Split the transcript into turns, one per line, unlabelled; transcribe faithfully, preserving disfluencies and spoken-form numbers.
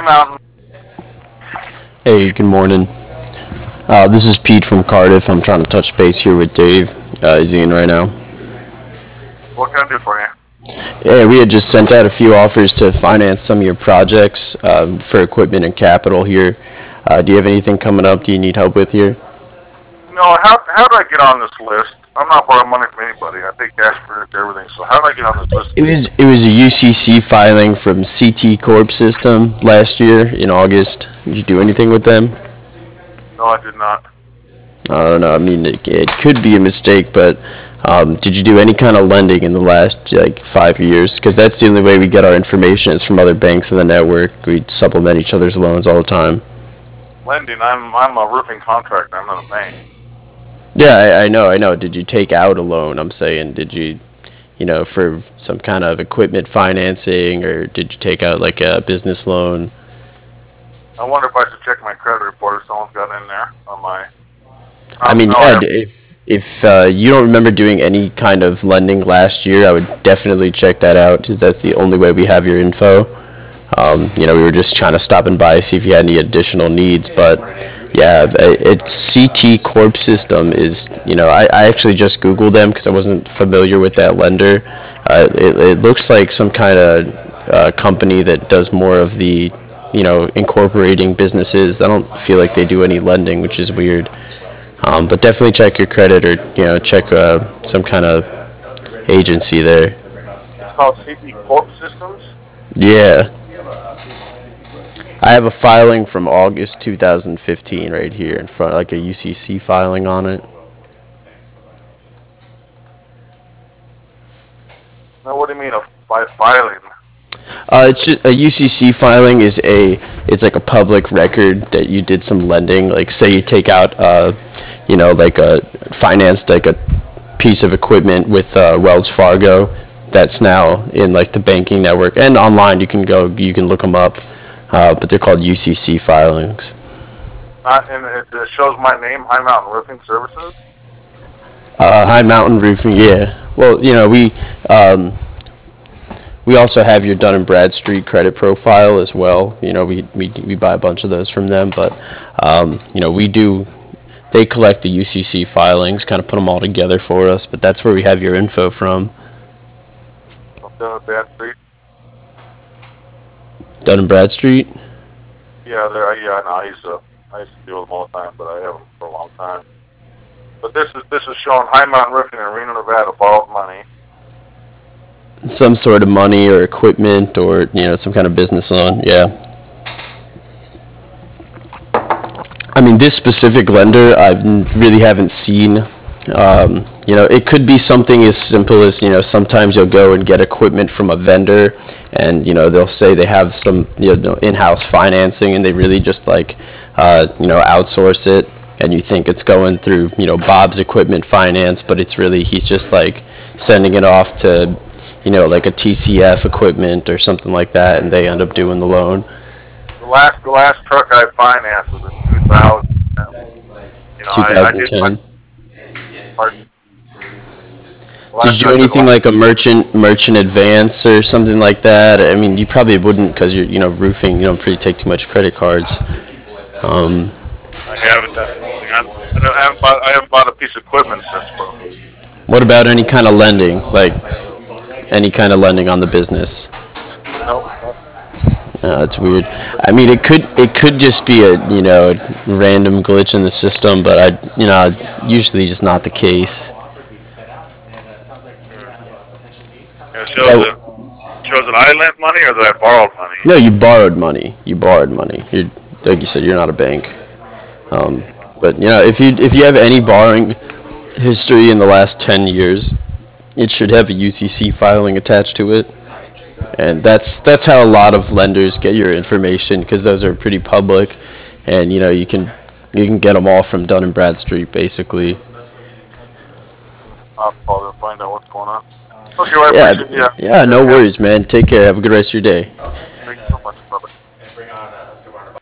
Mountain.
Hey, good morning. Uh, this is Pete from Cardiff. I'm trying to touch base here with Dave. Uh, is he in right now?
What can I do for you?
Yeah, we had just sent out a few offers to finance some of your projects um, for equipment and capital here. Uh, do you have anything coming up? Do you need help with here?
No, how how do I get on this list? I'm not borrowing money from anybody. I pay cash for everything. So how do I get on this list?
It was it was a U C C filing from C T Corp System last year in August. Did you do anything with them?
No, I did not.
I don't know. I mean, it, it could be a mistake, but um, did you do any kind of lending in the last like five years? Because that's the only way we get our information is from other banks in the network. We supplement each other's loans all the time.
Lending. I'm I'm a roofing contractor. I'm not a bank.
Yeah, I, I know, I know. Did you take out a loan? I'm saying, did you, you know, for some kind of equipment financing, or did you take out like a business loan?
I wonder if I should check my credit report if someone's got in there on my.
I
Um,
mean,
no, I
yeah,
have,
d- if if uh, you don't remember doing any kind of lending last year, I would definitely check that out because that's the only way we have your info. Um, you know, we were just trying to stop and by, see if you had any additional needs, but yeah, i- it's C T Corp System is, you know, I, I actually just Googled them because I wasn't familiar with that lender. Uh, it, it looks like some kind of uh, company that does more of the, you know, incorporating businesses. I don't feel like they do any lending, which is weird. Um, but definitely check your credit or, you know, check uh, some kind of agency there.
it's called C P Corp Systems.
Yeah. I have a filing from August two thousand fifteen right here in front, like a U C C filing on it.
Now, what do you mean a by filing?
Uh, it's just, a U C C filing is a it's like a public record that you did some lending. Like say you take out, uh, you know, like a financed like a piece of equipment with uh, Wells Fargo. That's now in like the banking network and online. You can go, you can look them up, uh, but they're called U C C filings.
Not and it, it shows my name, High Mountain Roofing Services.
Uh, High Mountain Roofing, yeah. Well, you know, we um, we also have your Dun and Bradstreet credit profile as well. You know, we, we, we buy a bunch of those from them, but, um, you know, we do, they collect the U C C filings, kind of put them all together for us, but that's where we have your info from.
I'm doing a bad street.
Dun and Bradstreet?
Yeah, there. Yeah, no, I used to I used to deal with them all the time, but I haven't for a long time. But this is this is showing High Mountain Roofing in Reno, Nevada borrowed money.
Some sort of money or equipment or, you know, some kind of business loan, yeah. I mean, this specific lender, I really haven't seen. Um, you know, it could be something as simple as, you know, sometimes you'll go and get equipment from a vendor and, you know, they'll say they have some, you know, in-house financing and they really just like, uh, you know, outsource it and you think it's going through, you know, Bob's Equipment Finance, but it's really, he's just like sending it off to, you know, like a T C F equipment or something like that and they end up doing the loan.
The last the last truck I financed was in two thousand. You know, I, I did my
two thousand ten.
pardon. The
Did you
last
do
I did
anything
last,
like a merchant merchant advance or something like that? I mean, you probably wouldn't because you're, you know, roofing. You don't really take too much credit cards. Um,
I haven't done anything. I, I, don't, I haven't bought I haven't bought a piece of equipment since. Bro.
what about any kind of lending, like any kind of lending on the business?
Nope. nope.
Uh, that's weird. I mean, it could it could just be a, you know, random glitch in the system, but I you know usually just not the case.
It shows
Yeah,
that shows that I lent money or that I borrowed money.
no, you borrowed money. You borrowed money. You're, like you said, you're not a bank. Um, but you know, if you if you have any borrowing history in the last ten years, it should have a U C C filing attached to it. And that's that's how a lot of lenders get your information because those are pretty public, and you know you can you can get them all from Dun and Bradstreet basically.
I'll call them find out what's going on. Okay, well, I
Yeah,
appreciate you.
yeah, no
Yeah,
worries, man. Take care. Have a good rest of your day.